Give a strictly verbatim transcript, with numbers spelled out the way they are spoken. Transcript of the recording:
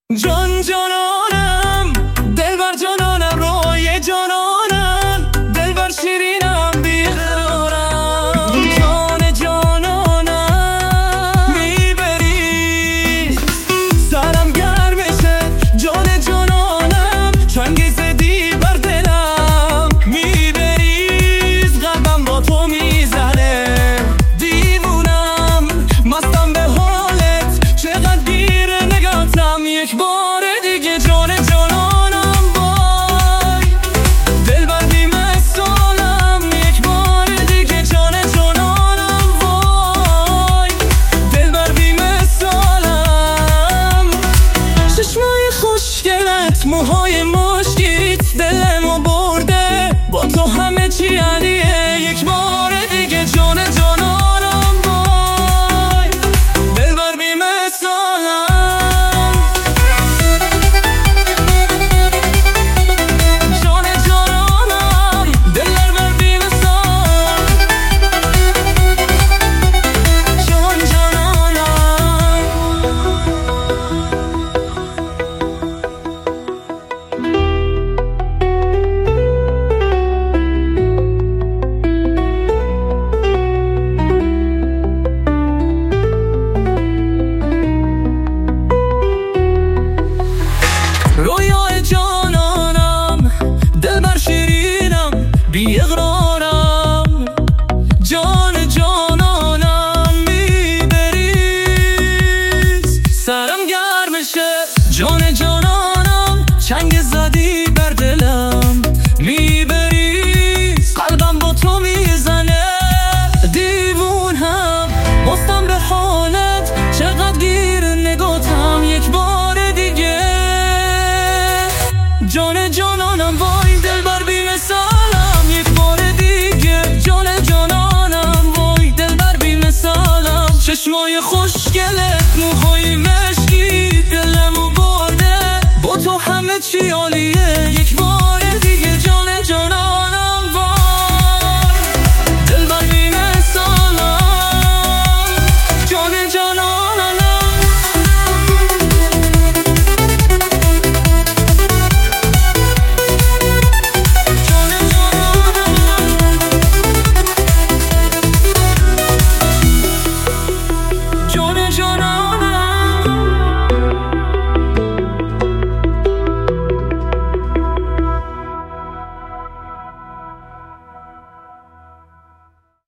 جان جانانم دلبر جانانم روی جانانم دلبر شیرینم بیقرارم جان جانانم میبری سرم گرمشه جان جانانم چنگی زدی بر دلم میبریز قلبم با تو میزنه دیوونم مستم به حالت چقدر گیره نگاتم یک بار دیگه جان جانانم وای دلبر بی‌مثالم یک بار دیگه جان جانانم وای دلبر بی‌مثالم چشمای خوشگلت موهای مشکیت دلمو برده با تو همه چی علیه یک بار دیگه جان جانانم وای دلبر بی‌مثالم رویای جانانم دلبر شیرینم بی اقرارم جان جانانم میبریز سرم گرمشه جان جانانم چنگ زدی بر دلم میبریز قلبم با تو میزنه دیوونم مستم به حالت چقدر گیر نگاتم یک بار دیگه جان جانانم وای دلبر بی‌مثالم یک بار دیگه جان جانانم وای دلبر بی‌مثالم چشمای خوشگلت موهای مشکی دلمو برده با تو همه چی عالیه